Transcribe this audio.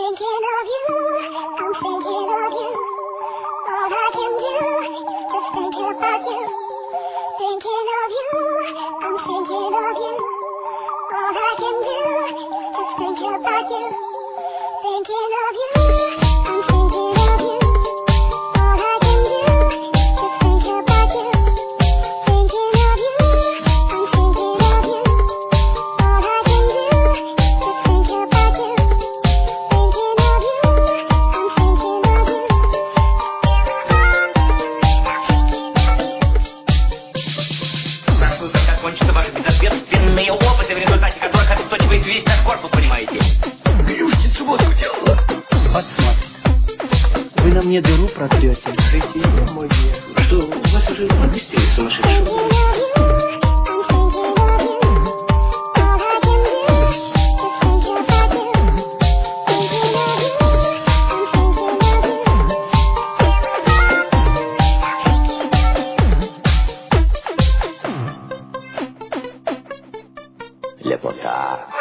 thinking of you, I'm thinking of you. All I can do is just think about you. Thinking of you, I'm thinking of you. All I can do is just think about you. Thinking of you, I'm thinking of you. All I can do is just think about you. Thinking of you, I'm thinking of you. All I can do is just think about you. Thinking of you, I'm thinking of you. Как закончится ваш безответственные опыты, в результате которых обесточивается весь наш корпус, понимаете? Плюшки водку делала. Посмотрим. Вы на мне дыру протрете. Красивее, мой дед. Что, у вас уже выпустили сумасшедшего? Лепота.